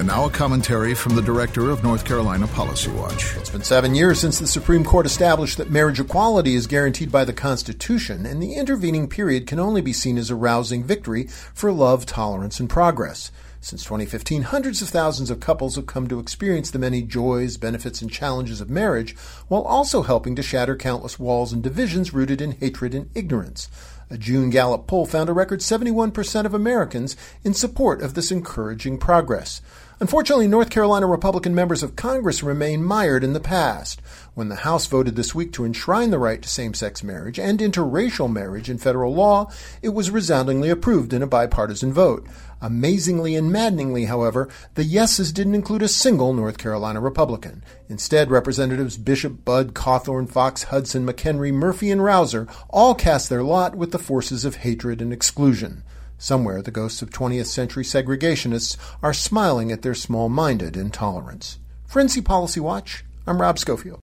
And now a commentary from the director of North Carolina Policy Watch. It's been 7 years since the Supreme Court established that marriage equality is guaranteed by the Constitution, and the intervening period can only be seen as a rousing victory for love, tolerance, and progress. Since 2015, hundreds of thousands of couples have come to experience the many joys, benefits, and challenges of marriage, while also helping to shatter countless walls and divisions rooted in hatred and ignorance. A June Gallup poll found a record 71% of Americans in support of this encouraging progress. Unfortunately, North Carolina Republican members of Congress remain mired in the past. When the House voted this week to enshrine the right to same-sex marriage and interracial marriage in federal law, it was resoundingly approved in a bipartisan vote. Amazingly and maddeningly, however, the yeses didn't include a single North Carolina Republican. Instead, Representatives Bishop, Budd, Cawthorn, Fox, Hudson, McHenry, Murphy, and Rouser all cast their lot with the forces of hatred and exclusion. Somewhere, the ghosts of 20th century segregationists are smiling at their small-minded intolerance. For NC Policy Watch, I'm Rob Schofield.